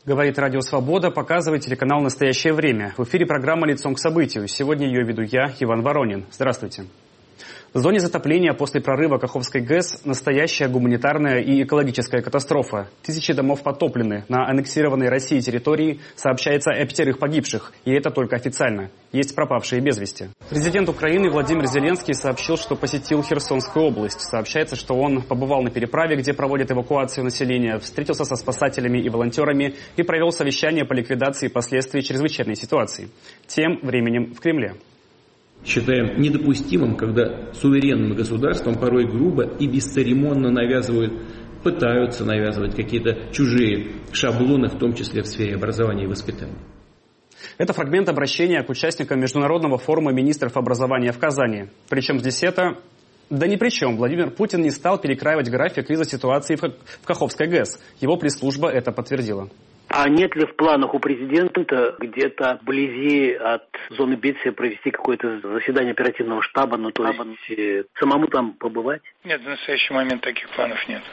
Говорит Радио Свобода, показывает телеканал «Настоящее время». В эфире программа «Лицом к событию». Сегодня ее веду я, Иван Воронин. Здравствуйте. В зоне затопления после прорыва Каховской ГЭС настоящая гуманитарная и экологическая катастрофа. Тысячи домов потоплены. На аннексированной Россией территории сообщается о 5 погибших. И это только официально. Есть пропавшие без вести. Президент Украины Владимир Зеленский сообщил, что посетил Херсонскую область. Сообщается, что он побывал на переправе, где проводят эвакуацию населения, встретился со спасателями и волонтерами и провел совещание по ликвидации последствий чрезвычайной ситуации. Тем временем в Кремле. Считаем недопустимым, когда суверенным государством порой грубо и бесцеремонно пытаются навязывать какие-то чужие шаблоны, в том числе в сфере образования и воспитания. Это фрагмент обращения к участникам Международного форума министров образования в Казани. Причем здесь это... Да ни при чем. Владимир Путин не стал перекраивать график из-за ситуации в Каховской ГЭС. Его пресс-служба это подтвердила. А нет ли в планах у президента где-то вблизи от зоны бедствия провести какое-то заседание оперативного штаба, то есть самому там побывать? Нет, в настоящий момент таких планов нет.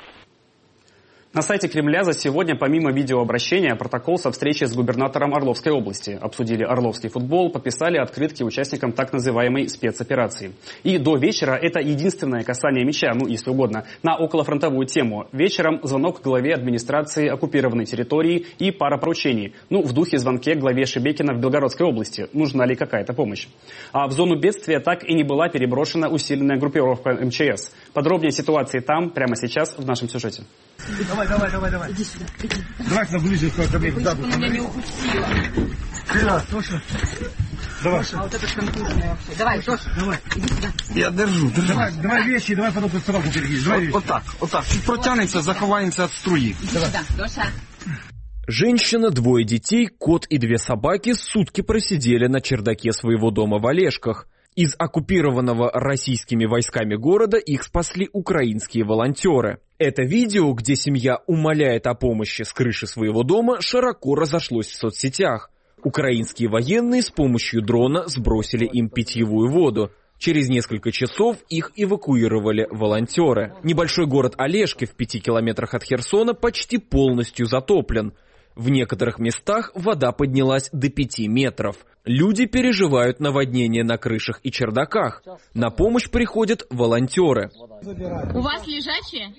На сайте Кремля за сегодня, помимо видеообращения, протокол со встречи с губернатором Орловской области. Обсудили орловский футбол, подписали открытки участникам так называемой спецоперации. И до вечера это единственное касание мяча, если угодно, на околофронтовую тему. Вечером звонок главе администрации оккупированной территории и пара поручений. В духе звонке главе Шебекина в Белгородской области. Нужна ли какая-то помощь? А в зону бедствия так и не была переброшена усиленная группировка МЧС. Подробнее ситуации там прямо сейчас в нашем сюжете. Давай. Иди сюда, иди. Давай наближе ко мне. Да, она меня не укусила. Вперед, Тоша. Давай. А вот это контуженная вообще. Давай, Тоша. Давай. Иди сюда. Я держу. Давай вещи, давай потом под собаку перекинешь. Вот так. Чуть протянемся, заховаемся от струи. Иди сюда, Тоша. Женщина, 2 детей, кот и 2 собаки сутки просидели на чердаке своего дома в Олешках. Из оккупированного российскими войсками города их спасли украинские волонтеры. Это видео, где семья умоляет о помощи с крыши своего дома, широко разошлось в соцсетях. Украинские военные с помощью дрона сбросили им питьевую воду. Через несколько часов их эвакуировали волонтеры. Небольшой город Олешки в 5 километрах от Херсона почти полностью затоплен. В некоторых местах вода поднялась до 5 метров. Люди переживают наводнение на крышах и чердаках. На помощь приходят волонтеры. У вас лежачие?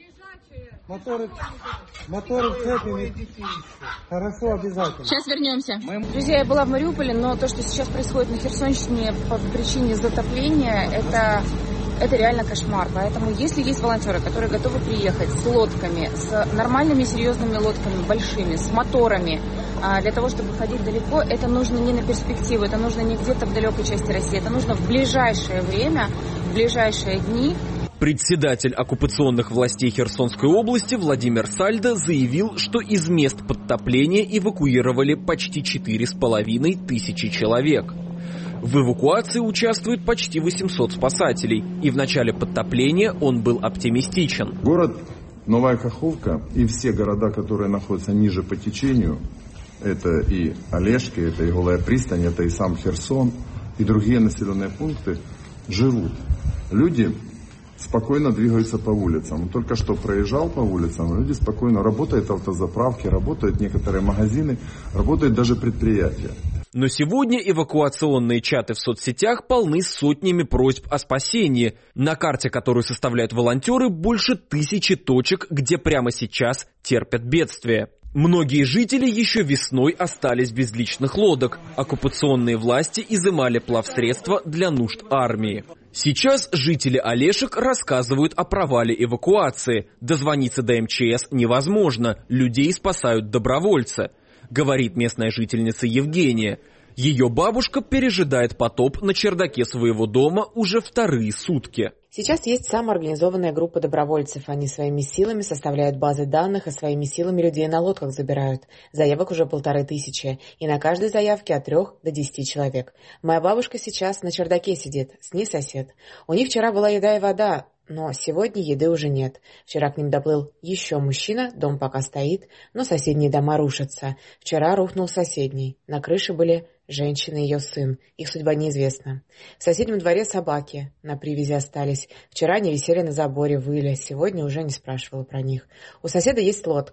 Моторы цепями. Хорошо, обязательно. Сейчас вернемся. Друзья, я была в Мариуполе, но то, что сейчас происходит на Херсонщине по причине затопления, это реально кошмар. Поэтому, если есть волонтеры, которые готовы приехать с лодками, с нормальными, серьезными лодками, большими, с моторами, для того, чтобы ходить далеко, это нужно не на перспективу, это нужно не где-то в далекой части России, это нужно в ближайшее время, в ближайшие дни. Председатель оккупационных властей Херсонской области Владимир Сальдо заявил, что из мест подтопления эвакуировали почти 4500 человек. В эвакуации участвует почти 800 спасателей, и в начале подтопления он был оптимистичен. Город Новая Каховка и все города, которые находятся ниже по течению, это и Олешки, это и Голая пристань, это и сам Херсон, и другие населенные пункты, живут. Люди спокойно двигаются по улицам. Только что проезжал по улицам, люди спокойно, работают автозаправки, работают некоторые магазины, работают даже предприятия. Но сегодня эвакуационные чаты в соцсетях полны сотнями просьб о спасении. На карте, которую составляют волонтеры, больше 1000 точек, где прямо сейчас терпят бедствие. Многие жители еще весной остались без личных лодок. Оккупационные власти изымали плавсредства для нужд армии. Сейчас жители Олешек рассказывают о провале эвакуации. Дозвониться до МЧС невозможно, людей спасают добровольцы, говорит местная жительница Евгения. Ее бабушка пережидает потоп на чердаке своего дома уже 2-е сутки. Сейчас есть самоорганизованная группа добровольцев. Они своими силами составляют базы данных и своими силами людей на лодках забирают. Заявок уже 1500, и на каждой заявке от 3 до 10 человек. Моя бабушка сейчас на чердаке сидит, с ней сосед. У них вчера была еда и вода, но сегодня еды уже нет. Вчера к ним доплыл еще мужчина, дом пока стоит, но соседние дома рушатся. Вчера рухнул соседний. На крыше были женщина и ее сын. Их судьба неизвестна. В соседнем дворе собаки на привязи остались. Вчера они висели на заборе, выли. Сегодня уже не спрашивала про них. У соседа есть лодка.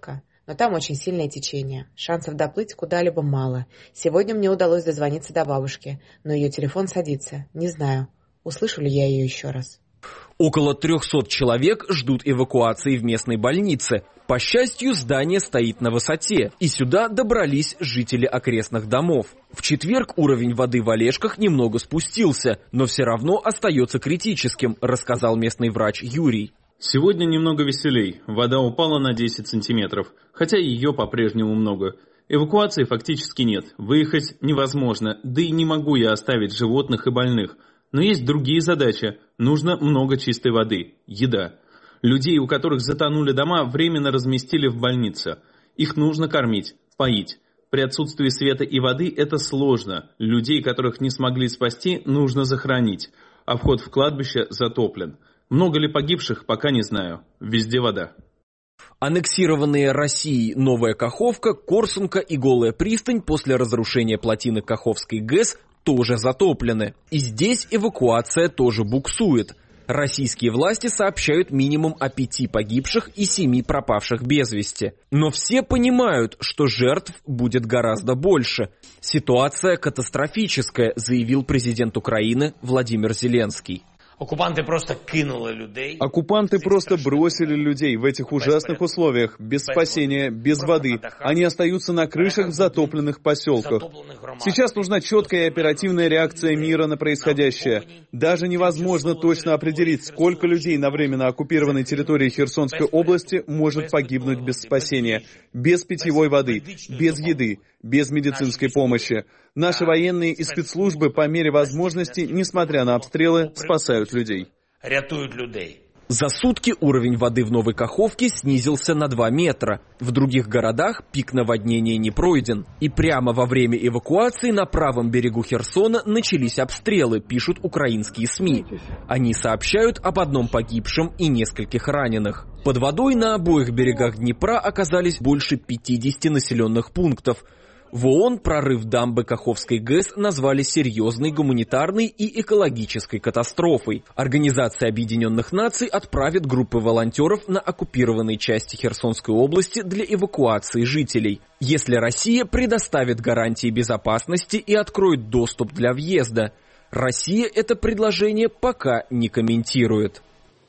но там очень сильное течение. Шансов доплыть куда-либо мало. Сегодня мне удалось дозвониться до бабушки, но ее телефон садится. Не знаю, услышу ли я ее еще раз. Около 300 человек ждут эвакуации в местной больнице. По счастью, здание стоит на высоте, и сюда добрались жители окрестных домов. В четверг уровень воды в Олежках немного спустился, но все равно остается критическим, рассказал местный врач Юрий. Сегодня немного веселей. Вода упала на 10 сантиметров, хотя ее по-прежнему много. Эвакуации фактически нет. Выехать невозможно, да и не могу я оставить животных и больных. Но есть другие задачи. Нужно много чистой воды, еда. Людей, у которых затонули дома, временно разместили в больнице. Их нужно кормить, поить. При отсутствии света и воды это сложно. Людей, которых не смогли спасти, нужно захоронить. А вход в кладбище затоплен. Много ли погибших, пока не знаю. Везде вода. Аннексированные Россией Новая Каховка, Корсунка и Голая пристань после разрушения плотины Каховской ГЭС тоже затоплены. И здесь эвакуация тоже буксует. Российские власти сообщают минимум о 5 погибших и 7 пропавших без вести. Но все понимают, что жертв будет гораздо больше. Ситуация катастрофическая, заявил президент Украины Владимир Зеленский. Оккупанты просто кинули людей. Оккупанты просто бросили людей в этих ужасных условиях, без спасения, без воды. Они остаются на крышах в затопленных поселках. Сейчас нужна четкая и оперативная реакция мира на происходящее. Даже невозможно точно определить, сколько людей на временно оккупированной территории Херсонской области может погибнуть без спасения, без питьевой воды, без еды, без медицинской помощи. Наши военные и спецслужбы по мере возможности, несмотря на обстрелы, спасают людей. Рятуют людей. За сутки уровень воды в Новой Каховке снизился на 2 метра. В других городах пик наводнения не пройден. И прямо во время эвакуации на правом берегу Херсона начались обстрелы, пишут украинские СМИ. Они сообщают об одном погибшем и нескольких раненых. Под водой на обоих берегах Днепра оказались больше 50 населенных пунктов. В ООН прорыв дамбы Каховской ГЭС назвали серьезной гуманитарной и экологической катастрофой. Организация Объединенных Наций отправит группы волонтеров на оккупированные части Херсонской области для эвакуации жителей. Если Россия предоставит гарантии безопасности и откроет доступ для въезда. Россия это предложение пока не комментирует.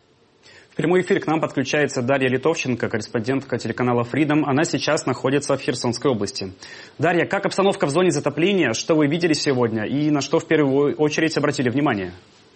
В прямой эфир к нам подключается Дарья Литовченко, корреспондентка телеканала Freedom. Она сейчас находится в Херсонской области. Дарья, как обстановка в зоне затопления? Что вы видели сегодня и на что в первую очередь обратили внимание?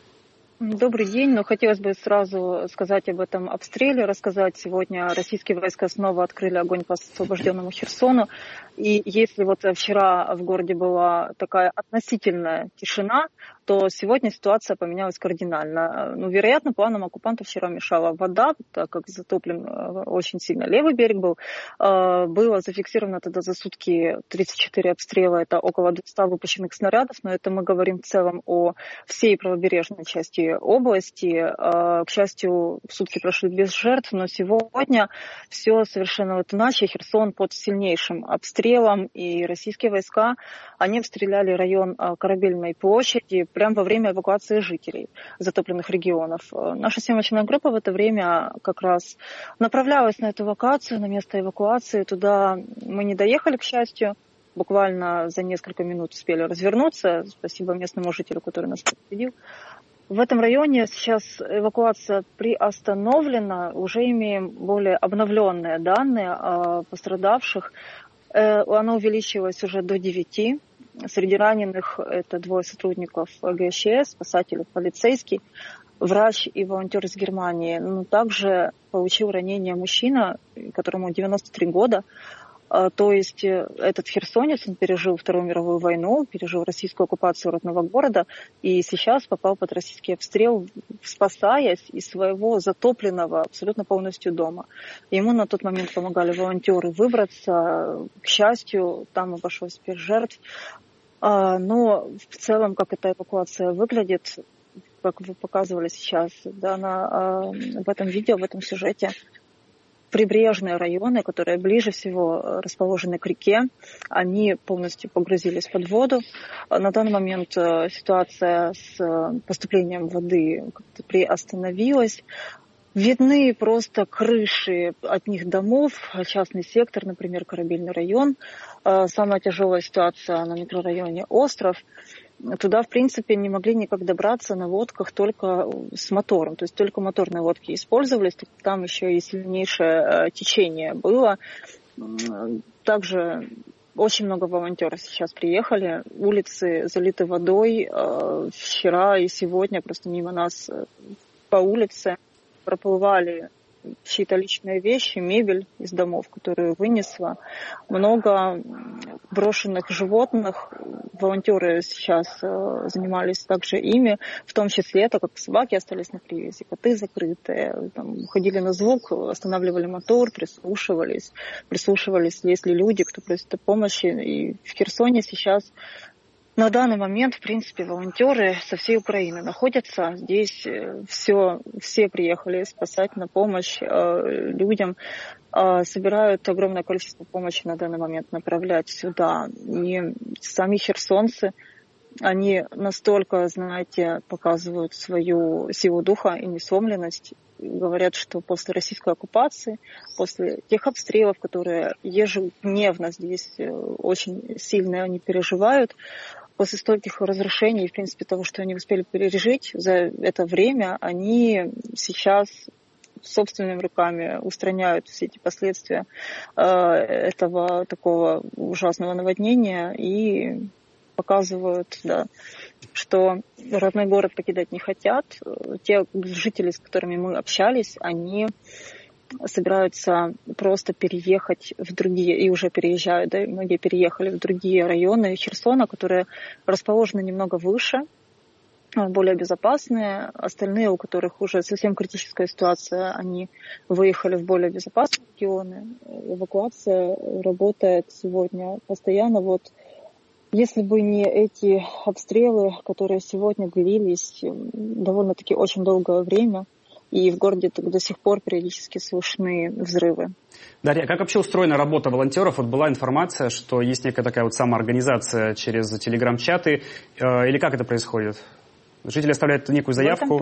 Добрый день, но хотелось бы сразу сказать об этом обстреле, рассказать. Сегодня российские войска снова открыли огонь по освобожденному Херсону. И если вот вчера в городе была такая относительная тишина, то сегодня ситуация поменялась кардинально. Ну, вероятно, планам оккупантов вчера мешала вода, так как затоплен очень сильно левый берег был. Было зафиксировано тогда за сутки 34 обстрела, это около 200 выпущенных снарядов, но это мы говорим в целом о всей правобережной части области. К счастью, сутки прошли без жертв, но сегодня все совершенно вот иначе. Херсон под сильнейшим обстрелом, и российские войска, они обстреляли район Корабельной площади прямо во время эвакуации жителей затопленных регионов. Наша съемочная группа в это время как раз направлялась на эту локацию, на место эвакуации. Туда мы не доехали, к счастью. Буквально за несколько минут успели развернуться. Спасибо местному жителю, который нас предупредил. В этом районе сейчас эвакуация приостановлена. Уже имеем более обновленные данные о пострадавших. Она увеличилась уже до 9. Среди раненых это 2 сотрудников ГСЧС, спасатели, полицейский, врач и волонтер из Германии. Но также получил ранение мужчина, которому 93 года. То есть этот херсонец, он пережил Вторую мировую войну, пережил российскую оккупацию родного города и сейчас попал под российский обстрел, спасаясь из своего затопленного абсолютно полностью дома. Ему на тот момент помогали волонтеры выбраться. К счастью, там обошлось без жертв. Но в целом, как эта эвакуация выглядит, как вы показывали сейчас, да, в этом видео, в этом сюжете, прибрежные районы, которые ближе всего расположены к реке, они полностью погрузились под воду. На данный момент ситуация с поступлением воды как-то приостановилась. Видны просто крыши от них домов, частный сектор, например, Корабельный район. Самая тяжелая ситуация на микрорайоне Остров. Туда, в принципе, не могли никак добраться на лодках только с мотором. То есть только моторные лодки использовались, там еще и сильнейшее течение было. Также очень много волонтеров сейчас приехали. Улицы залиты водой. Вчера и сегодня просто мимо нас по улице проплывали чьи-то личные вещи, мебель из домов, которую вынесла. Много брошенных животных. Волонтеры сейчас занимались также ими, в том числе, так как собаки остались на привязи, коты закрытые, там, ходили на звук, останавливали мотор, прислушивались, есть ли люди, кто просит о помощи. И в Херсоне сейчас на данный момент, в принципе, волонтеры со всей Украины находятся. Здесь все приехали спасать, на помощь людям. Собирают огромное количество помощи на данный момент, направлять сюда. И сами херсонцы, они настолько, знаете, показывают свою силу духа и несломленность. Говорят, что после российской оккупации, после тех обстрелов, которые ежедневно здесь очень сильно они переживают, после стольких разрушений, в принципе, того, что они успели пережить за это время, они сейчас собственными руками устраняют все эти последствия этого такого ужасного наводнения и показывают, да, что родной город покидать не хотят. Те жители, с которыми мы общались, они собираются просто переехать в другие, и уже переезжают, да, многие переехали в другие районы Херсона, которые расположены немного выше, более безопасные. Остальные, у которых уже совсем критическая ситуация, они выехали в более безопасные регионы. Эвакуация работает сегодня постоянно. Вот если бы не эти обстрелы, которые сегодня длились довольно-таки очень долгое время, и в городе до сих пор периодически слышны взрывы. Дарья, как вообще устроена работа волонтеров? Вот была информация, что есть некая такая вот самоорганизация через телеграм-чаты. Или как это происходит? Жители оставляют некую заявку?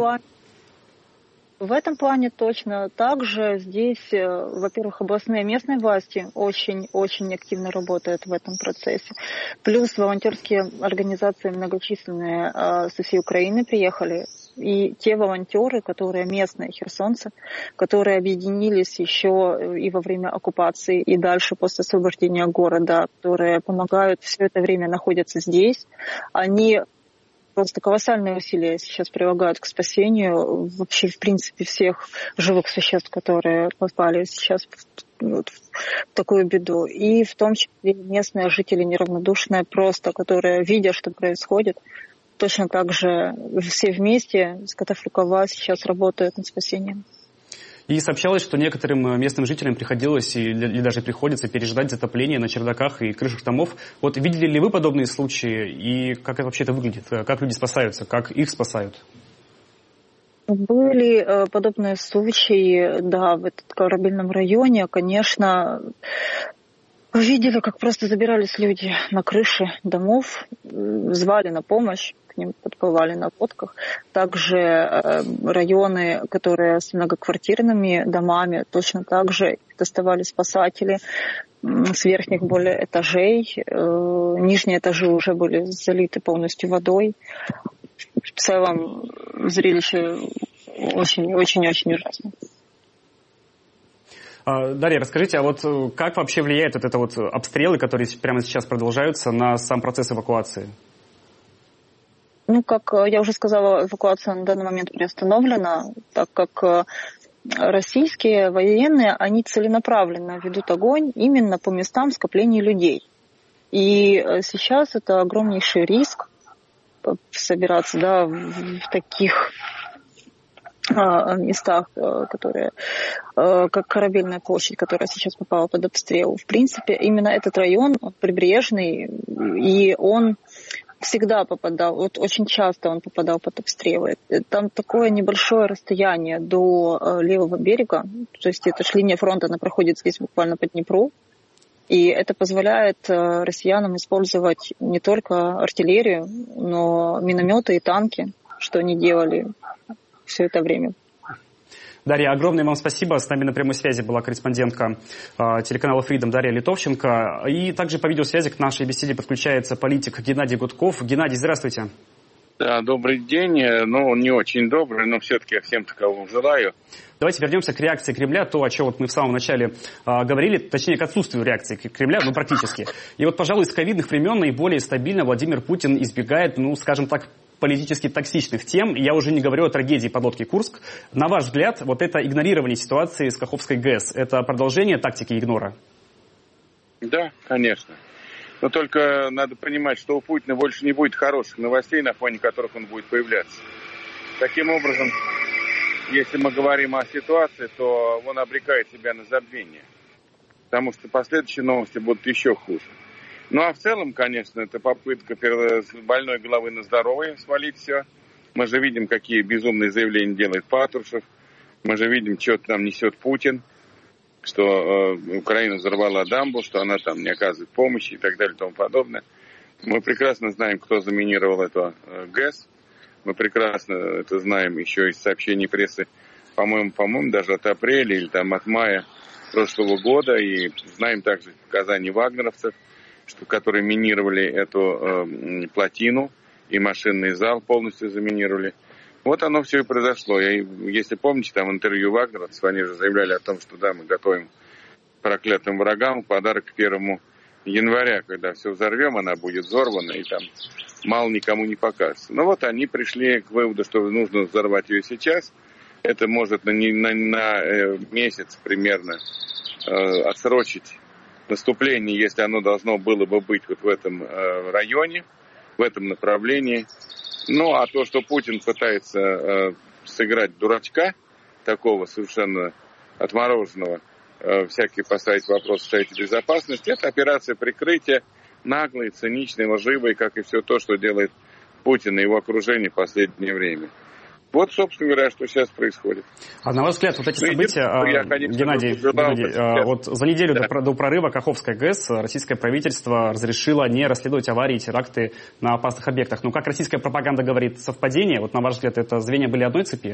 В этом плане точно так же. Здесь, во-первых, областные и местные власти очень активно работают в этом процессе. Плюс волонтерские организации многочисленные со всей Украины приехали. И те волонтеры, которые местные херсонцы, которые объединились еще и во время оккупации, и дальше после освобождения города, которые помогают все это время находятся здесь, они просто колоссальные усилия сейчас прилагают к спасению вообще, в принципе, всех живых существ, которые попали сейчас в такую беду. И в том числе местные жители неравнодушные просто, которые, видя, что происходит, точно так же все вместе, скотав рукава, сейчас работают над спасением. И сообщалось, что некоторым местным жителям приходилось или даже приходится пережидать затопление на чердаках и крышах домов. Вот видели ли вы подобные случаи и как это вообще выглядит? Как люди спасаются? Как их спасают? Были подобные случаи, да, в этом Корабельном районе. Конечно, видели, как просто забирались люди на крыши домов, звали на помощь, к ним подплывали на лодках. Также районы, которые с многоквартирными домами, точно так же доставали спасатели с верхних более этажей. Нижние этажи уже были залиты полностью водой. В целом зрелище очень-очень ужасно. Дарья, расскажите, а вот как вообще влияют вот это вот обстрелы, которые прямо сейчас продолжаются, на сам процесс эвакуации? Ну, как я уже сказала, эвакуация на данный момент приостановлена, так как российские военные, они целенаправленно ведут огонь именно по местам скопления людей. И сейчас это огромнейший риск собираться, да, в таких местах, которые, как Корабельная площадь, которая сейчас попала под обстрел. В принципе, именно этот район прибрежный, и он всегда попадал, вот очень часто он попадал под обстрелы. Там такое небольшое расстояние до левого берега, то есть эта линия фронта, она проходит здесь буквально по Днепру, и это позволяет россиянам использовать не только артиллерию, но минометы и танки, что они делали все это время. Дарья, огромное вам спасибо. С нами на прямой связи была корреспондентка телеканала Freedom Дарья Литовченко. И также по видеосвязи к нашей беседе подключается политик Геннадий Гудков. Геннадий, здравствуйте. Да, добрый день. Ну, не очень добрый, но все-таки я всем такового желаю. Давайте вернемся к реакции Кремля, то, о чем вот мы в самом начале говорили, точнее, к отсутствию реакции Кремля, ну, практически. И вот, пожалуй, с ковидных времен наиболее стабильно Владимир Путин избегает, ну, скажем так, политически токсичных тем. Я уже не говорю о трагедии подлодки «Курск». На ваш взгляд, вот это игнорирование ситуации с Каховской ГЭС, это продолжение тактики игнора? Да, конечно. Но только надо понимать, что у Путина больше не будет хороших новостей, на фоне которых он будет появляться. Таким образом, если мы говорим о ситуации, то он обрекает себя на забвение. Потому что последующие новости будут еще хуже. Ну а в целом, конечно, это попытка с больной головы на здоровое свалить все. Мы же видим, какие безумные заявления делает Патрушев. Мы же видим, что там несет Путин. Что Украина взорвала дамбу, что она там не оказывает помощи и так далее и тому подобное. Мы прекрасно знаем, кто заминировал эту ГЭС. Мы прекрасно это знаем еще из сообщений прессы, по-моему, даже от апреля или там от мая прошлого года. И знаем также показания вагнеровцев, которые минировали эту плотину и машинный зал полностью заминировали. Вот оно все и произошло. Если помните, там интервью вагнеровцев, они же заявляли о том, что да, мы готовим проклятым врагам подарок к 1 января, когда все взорвем, она будет взорвана, и там мало никому не покажется. Но вот они пришли к выводу, что нужно взорвать ее сейчас. Это может на месяц примерно отсрочить наступление, если оно должно было бы быть вот в этом районе, в этом направлении. Ну, а то, что Путин пытается сыграть дурачка, такого совершенно отмороженного, всякие поставить вопросы Совета Безопасности, это операция прикрытия, наглой, циничной, лживой, как и все то, что делает Путин и его окружение в последнее время. Вот, собственно говоря, что сейчас происходит. А на ваш взгляд, вот эти события, Геннадий, вот за неделю до прорыва Каховской ГЭС российское правительство разрешило не расследовать аварии и теракты на опасных объектах. Ну, как российская пропаганда говорит, совпадение? Вот на ваш взгляд, это звенья были одной цепи?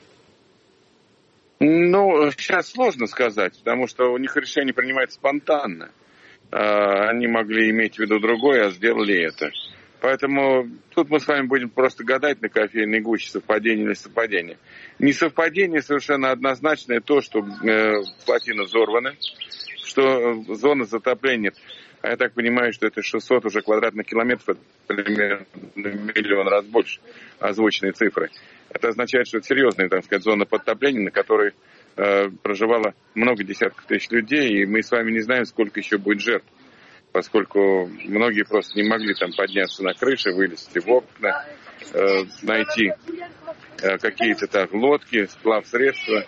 Ну, сейчас сложно сказать, потому что у них решение принимается спонтанно. Они могли иметь в виду другое, а сделали это. Поэтому тут мы с вами будем просто гадать на кофейной гуще, совпадение или совпадение. Несовпадение совершенно однозначное то, что плотина взорвана, что зона затопления, а я так понимаю, что это 600 уже квадратных километров, примерно миллион раз больше озвученные цифры. Это означает, что это серьезная, так сказать, зона подтопления, на которой проживало много десятков тысяч людей, и мы с вами не знаем, сколько еще будет жертв. Поскольку многие просто не могли там подняться на крыши, вылезти в окна, найти какие-то там лодки, сплавсредства.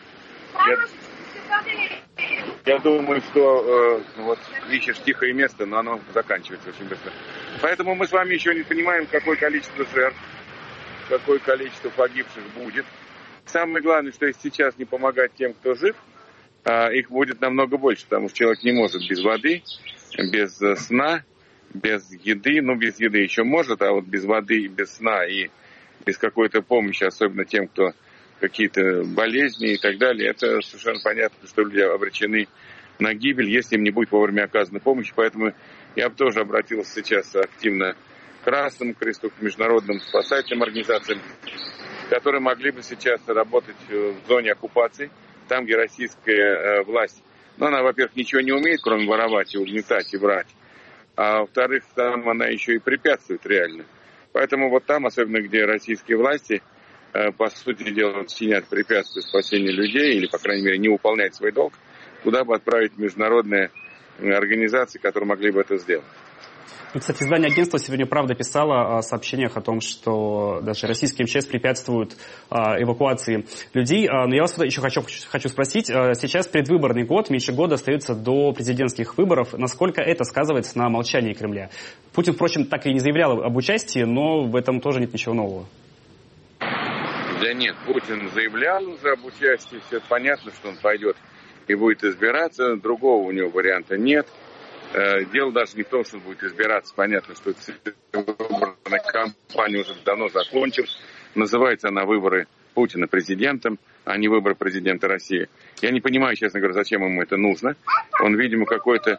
Я думаю, что вот ищешь тихое место, но оно заканчивается очень быстро. Поэтому мы с вами еще не понимаем, какое количество жертв, какое количество погибших будет. Самое главное, что если сейчас не помогать тем, кто жив, их будет намного больше, потому что человек не может без воды, без сна, без еды. Ну, без еды еще может, а вот без воды, без сна и без какой-то помощи, особенно тем, кто какие-то болезни и так далее, это совершенно понятно, что люди обречены на гибель, если им не будет вовремя оказана помощь. Поэтому я бы тоже обратился сейчас активно к Красному Кресту, к международным спасательным организациям, которые могли бы сейчас работать в зоне оккупации, там, где российская власть, ну, она, во-первых, ничего не умеет, кроме воровать и угнетать и врать, а во-вторых, там она еще и препятствует реально. Поэтому вот там, особенно где российские власти, по сути дела, чинят препятствия спасению людей, или, по крайней мере, не выполняют свой долг, туда бы отправить международные организации, которые могли бы это сделать. Ну, кстати, издание агентства сегодня «Правда» писало о сообщениях о том, что даже российские МЧС препятствуют эвакуации людей. Но я вас еще хочу спросить. Сейчас предвыборный год, меньше года остается до президентских выборов. Насколько это сказывается на молчании Кремля? Путин, впрочем, так и не заявлял об участии, но в этом тоже нет ничего нового. Да нет, Путин заявлял уже об участии. Все понятно, что он пойдет и будет избираться. Другого у него варианта нет. Дело даже не в том, что он будет избираться. Понятно, что выборная кампания уже давно закончилась. Называется она «Выборы Путина президентом, а не выбор президента России. Я не понимаю, честно говоря, зачем ему это нужно. Он, видимо, какой-то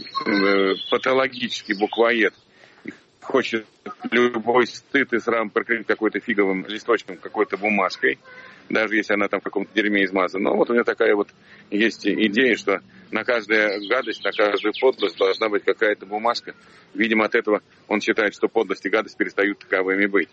патологический буквоед. Хочет любой стыд и срам прикрыть какой-то фиговым листочком, какой-то бумажкой, даже если она там в каком-то дерьме измазана. Но вот у меня такая вот есть идея, что на каждую гадость, на каждую подлость должна быть какая-то бумажка. Видимо, от этого он считает, что подлость и гадость перестают таковыми быть.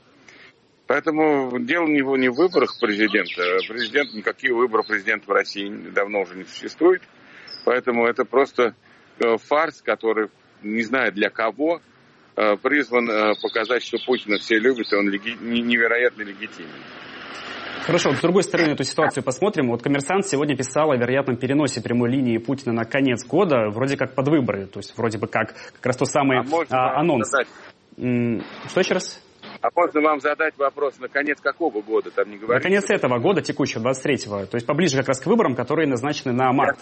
Поэтому дело не в выборах президента. Никаких выборов президента в России давно уже не существует. Поэтому это просто фарс, который, не знаю для кого, призван показать, что Путина все любят, и он невероятно легитимен. Хорошо, с другой стороны эту ситуацию посмотрим. Вот «Коммерсант» сегодня писал о вероятном переносе прямой линии Путина на конец года, вроде как под выборы. То есть вроде бы как раз тот самый анонс. Что еще раз? А можно вам задать вопрос, на конец какого года? Там не говорится. На конец этого года, текущего, 23-го. То есть поближе как раз к выборам, которые назначены на март.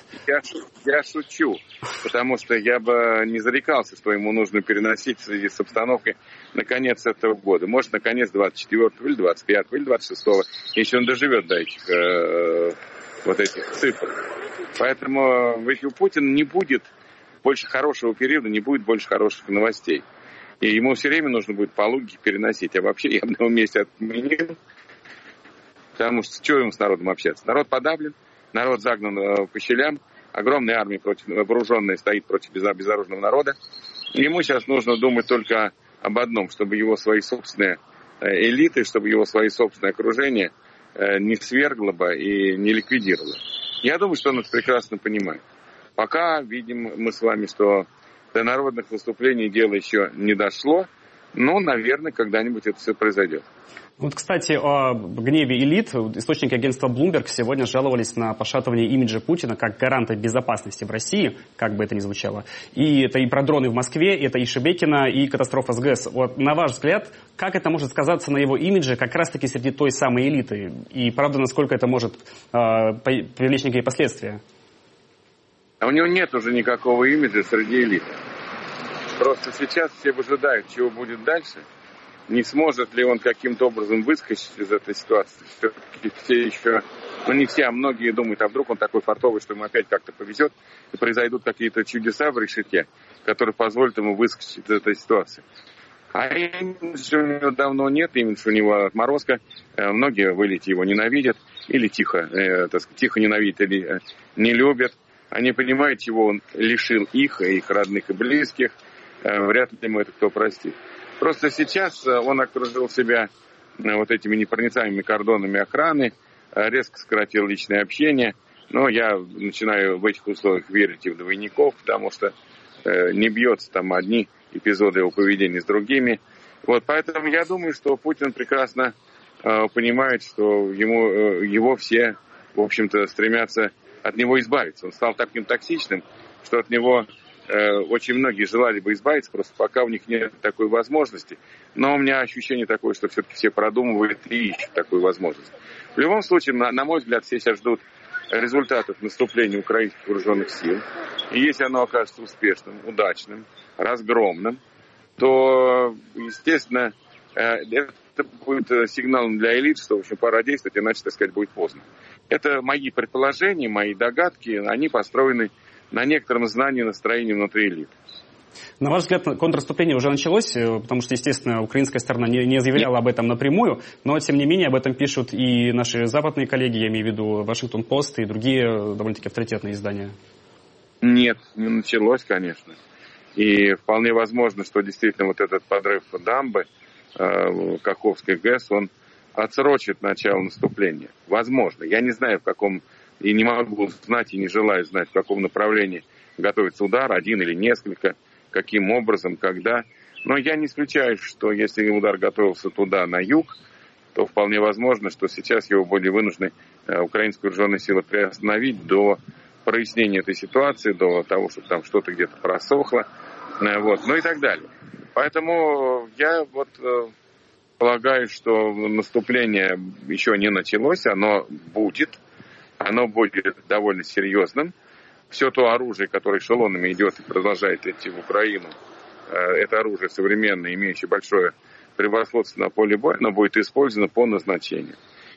Я шучу, потому что я бы не зарекался, что ему нужно переносить в связи с обстановкой на конец этого года. Может, на конец 24-го или 25-го или 26-го, если он доживет до этих вот этих цифр. Поэтому у Путина не будет больше хорошего периода, не будет больше хороших новостей. И ему все время нужно будет по логике переносить. А вообще я бы на его месте отменил. Потому что что ему с народом общаться? Народ подавлен, народ загнан по щелям. Огромная армия вооруженная стоит против безоружного народа. Ему сейчас нужно думать только об одном, чтобы его свои собственные элиты, чтобы его свои собственное окружение не свергло бы и не ликвидировало. Я думаю, что он это прекрасно понимает. Пока видим мы с вами, что до народных выступлений дело еще не дошло, но, наверное, когда-нибудь это все произойдет. Вот, кстати, о гневе элит. Источники агентства Bloomberg сегодня жаловались на пошатывание имиджа Путина как гаранта безопасности в России, как бы это ни звучало. И это и про дроны в Москве, это и Шебекина, и катастрофа с ГЭС. Вот, на ваш взгляд, как это может сказаться на его имидже как раз-таки среди той самой элиты? И, правда, насколько это может привлечь некие последствия? А у него нет уже никакого имиджа среди элит. Просто сейчас все выжидают, чего будет дальше. Не сможет ли он каким-то образом выскочить из этой ситуации. Все-таки все еще, не все, а многие думают, а вдруг он такой фартовый, что ему опять как-то повезет, и произойдут какие-то чудеса в решете, которые позволят ему выскочить из этой ситуации. А имиджа у него давно нет, имидж у него отморозка. Многие в элите его ненавидят, или тихо ненавидят, или не любят. Они понимают, чего он лишил их, и их родных и близких. Вряд ли ему это кто простит. Просто сейчас он окружил себя вот этими непроницаемыми кордонами охраны, резко сократил личное общение. Но я начинаю в этих условиях верить и в двойников, потому что не бьется там одни эпизоды его поведения с другими. Поэтому я думаю, что Путин прекрасно понимает, что его все, в общем-то, стремятся от него избавиться. Он стал таким токсичным, что от него очень многие желали бы избавиться, просто пока у них нет такой возможности. Но у меня ощущение такое, что все-таки все продумывают и ищут такую возможность. В любом случае, на мой взгляд, все сейчас ждут результатов наступления украинских вооруженных сил. И если оно окажется успешным, удачным, разгромным, то, естественно, это будет сигналом для элит, что, в общем, пора действовать, иначе, так сказать, будет поздно. Это мои предположения, мои догадки, они построены на некотором знании настроения внутри элит. На ваш взгляд, контрнаступление уже началось, потому что, естественно, украинская сторона не заявляла об этом напрямую, но, тем не менее, об этом пишут и наши западные коллеги, я имею в виду Вашингтон-Пост и другие довольно-таки авторитетные издания. Нет, не началось, конечно. И вполне возможно, что действительно вот этот подрыв дамбы Каховской ГЭС, он отсрочит начало наступления. Возможно. Я не знаю, в каком, и не могу знать, и не желаю знать, в каком направлении готовится удар, один или несколько, каким образом, когда. Но я не исключаю, что если удар готовился туда, на юг, то вполне возможно, что сейчас его были вынуждены украинские вооруженные силы приостановить до прояснения этой ситуации, до того, чтобы там что-то где-то просохло, ну и так далее. Поэтому я полагаю, что наступление еще не началось, оно будет довольно серьезным. Все то оружие, которое эшелонами идет и продолжает идти в Украину, это оружие современное, имеющее большое превосходство на поле боя, оно будет использовано по назначению.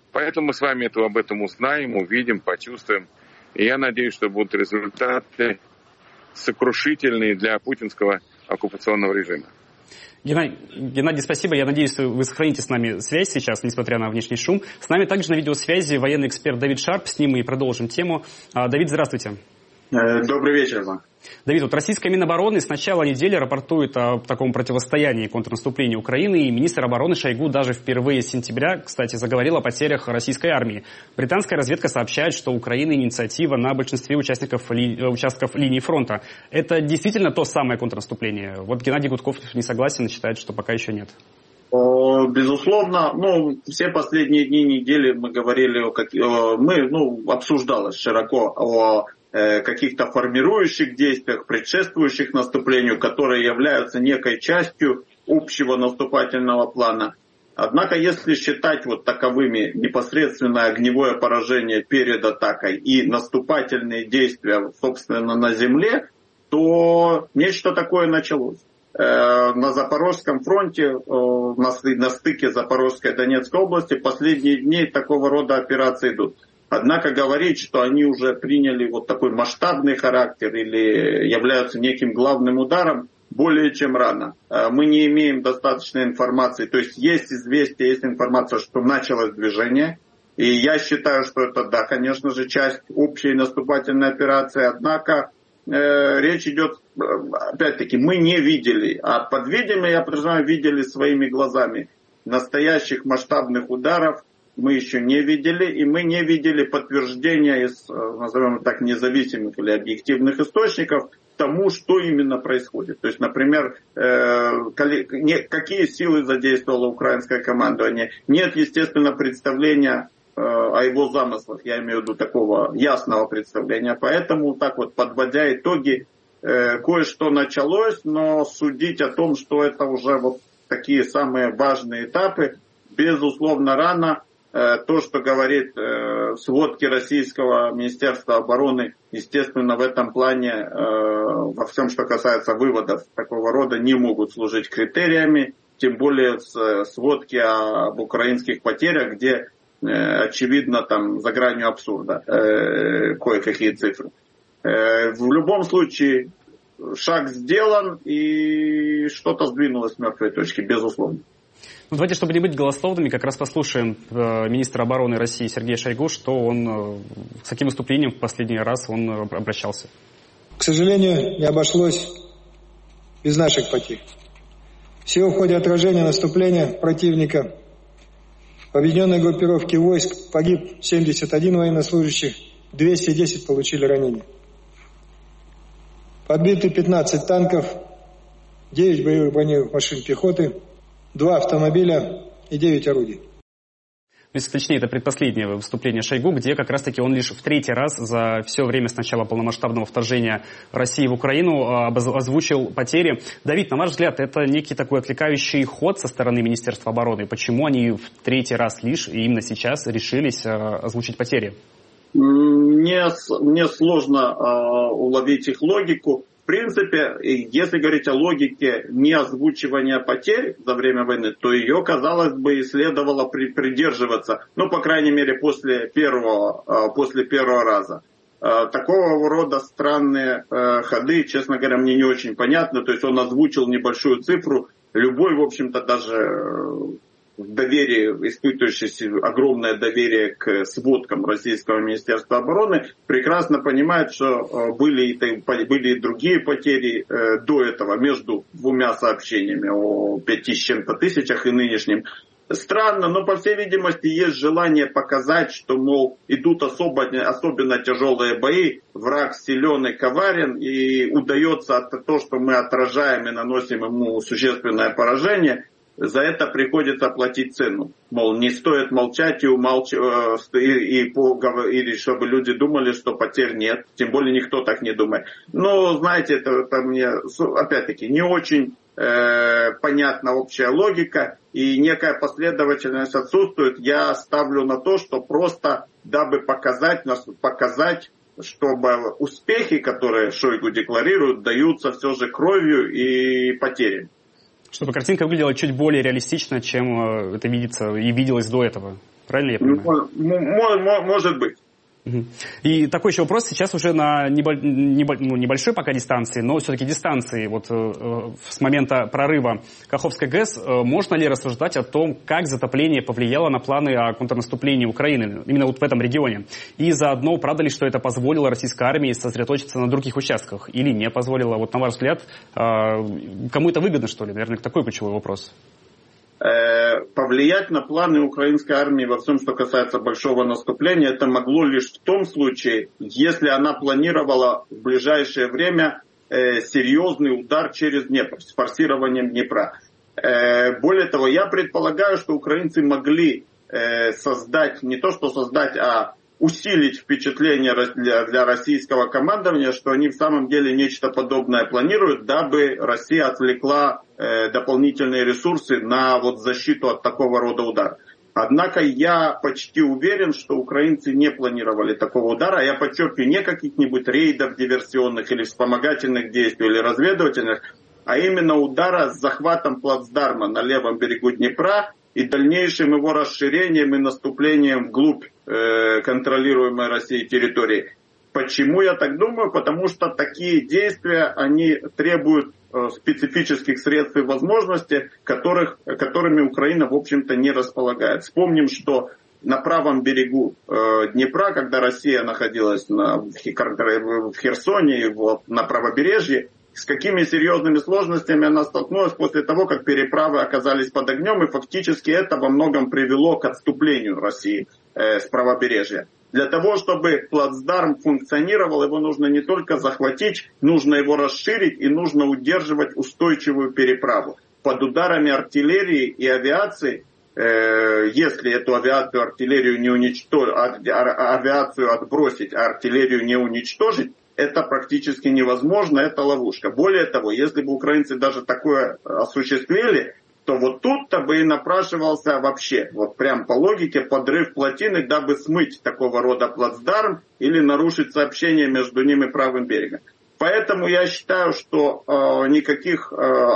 Поэтому мы с вами об этом узнаем, увидим, почувствуем. И я надеюсь, что будут результаты сокрушительные для путинского оккупационного режима. Геннадий, спасибо. Я надеюсь, вы сохраните с нами связь сейчас, несмотря на внешний шум. С нами также на видеосвязи военный эксперт Давид Шарп. С ним мы и продолжим тему. Давид, здравствуйте. Добрый вечер вам. Давид, вот российская Минобороны с начала недели рапортует о таком противостоянии контрнаступлению Украины, и министр обороны Шойгу даже впервые с сентября, кстати, заговорил о потерях российской армии. Британская разведка сообщает, что у Украины инициатива на большинстве участков линии фронта. Это действительно то самое контрнаступление? Вот Геннадий Гудков не согласен и считает, что пока еще нет. Безусловно, все последние дни недели мы говорили обсуждалось широко о каких-то формирующих действиях, предшествующих наступлению, которые являются некой частью общего наступательного плана. Однако, если считать таковыми непосредственно огневое поражение перед атакой и наступательные действия, собственно, на земле, то нечто такое началось. На Запорожском фронте, на стыке Запорожской и Донецкой области последние дни такого рода операции идут. Однако говорить, что они уже приняли такой масштабный характер или являются неким главным ударом, более чем рано. Мы не имеем достаточной информации. То есть известие, есть информация, что началось движение. И я считаю, что это, да, конечно же, часть общей наступательной операции. Однако речь идет, опять-таки, мы не видели. А под видами, я признаю, видели своими глазами. Настоящих масштабных ударов мы еще не видели, и мы не видели подтверждения из, назовем так, независимых или объективных источников тому, что именно происходит. То есть, например, какие силы задействовало украинское командование. Нет, естественно, представления о его замыслах, я имею в виду такого ясного представления. Поэтому, подводя итоги, кое-что началось, но судить о том, что это уже такие самые важные этапы, безусловно, рано. То, что говорит сводки Российского Министерства обороны, естественно, в этом плане, во всем, что касается выводов такого рода, не могут служить критериями, тем более сводки об украинских потерях, где, очевидно, там за гранью абсурда кое-какие цифры. В любом случае, шаг сделан, и что-то сдвинулось с мертвой точки, безусловно. Давайте, чтобы не быть голословными, как раз послушаем министра обороны России Сергея Шойгу, что он, с каким выступлением в последний раз он обращался. К сожалению, не обошлось без наших потерь. Всего в ходе отражения наступления противника в объединенной группировке войск погиб 71 военнослужащий, 210 получили ранения. Подбиты 15 танков, 9 боевых бронированных машин пехоты, 2 автомобиля и 9 орудий. Если точнее, это предпоследнее выступление Шойгу, где как раз-таки он лишь в третий раз за все время с начала полномасштабного вторжения России в Украину озвучил потери. Давид, на ваш взгляд, это некий такой отвлекающий ход со стороны Министерства обороны? Почему они в третий раз лишь и именно сейчас решились озвучить потери? Мне сложно уловить их логику. В принципе, если говорить о логике неозвучивания потерь за время войны, то ее, казалось бы, и следовало придерживаться, по крайней мере, после первого раза. Такого рода странные ходы, честно говоря, мне не очень понятны. То есть он озвучил небольшую цифру. Любой, в общем-то, даже доверие, испытывающий огромное доверие к сводкам Российского Министерства обороны, прекрасно понимает, что были и другие потери до этого между двумя сообщениями о 5 с чем-то тысячах и нынешним. Странно, но, по всей видимости, есть желание показать, что, мол, идут особенно тяжелые бои, враг силен и коварен, и удается то, что мы отражаем и наносим ему существенное поражение, за это приходится платить цену. Мол, не стоит молчать или чтобы люди думали, что потерь нет. Тем более никто так не думает. Но, знаете, это мне, опять-таки, не очень понятна общая логика и некая последовательность отсутствует. Я ставлю на то, что просто, дабы показать, чтобы успехи, которые Шойгу декларирует, даются все же кровью и потерями. Чтобы картинка выглядела чуть более реалистично, чем это видится и виделось до этого. Правильно я понимаю? Может быть. И такой еще вопрос. Сейчас уже на небольшой пока дистанции, но все-таки дистанции, вот с момента прорыва Каховской ГЭС, можно ли рассуждать о том, как затопление повлияло на планы о контрнаступлении Украины именно вот в этом регионе? И заодно, правда ли, что это позволило российской армии сосредоточиться на других участках? Или не позволило? Вот на ваш взгляд, кому это выгодно, что ли? Наверное, такой ключевой вопрос. Повлиять на планы украинской армии во всем, что касается большого наступления, это могло лишь в том случае, если она планировала в ближайшее время серьезный удар через Днепр, с форсированием Днепра. Более того, я предполагаю, что украинцы могли создать, не то что создать, а усилить впечатление для российского командования, что они в самом деле нечто подобное планируют, дабы Россия отвлекла дополнительные ресурсы на вот защиту от такого рода удара. Однако я почти уверен, что украинцы не планировали такого удара. Я подчеркиваю, не каких-нибудь рейдов диверсионных или вспомогательных действий или разведывательных, а именно удара с захватом плацдарма на левом берегу Днепра и дальнейшим его расширением и наступлением вглубь контролируемой Россией территории. Почему я так думаю? Потому что такие действия, они требуют специфических средств и возможностей, которыми Украина, в общем-то, не располагает. Вспомним, что на правом берегу Днепра, когда Россия находилась в Херсоне и на правобережье, с какими серьезными сложностями она столкнулась после того, как переправы оказались под огнем, и фактически это во многом привело к отступлению России с правобережья. Для того, чтобы плацдарм функционировал, его нужно не только захватить, нужно его расширить и нужно удерживать устойчивую переправу. Под ударами артиллерии и авиации, если эту авиацию, артиллерию не уничтожить, авиацию отбросить, а артиллерию не уничтожить, это практически невозможно, это ловушка. Более того, если бы украинцы даже такое осуществили, то вот тут-то бы и напрашивался вообще, вот прям по логике, подрыв плотины, дабы смыть такого рода плацдарм или нарушить сообщение между ним и правым берегом. Поэтому я считаю, что никаких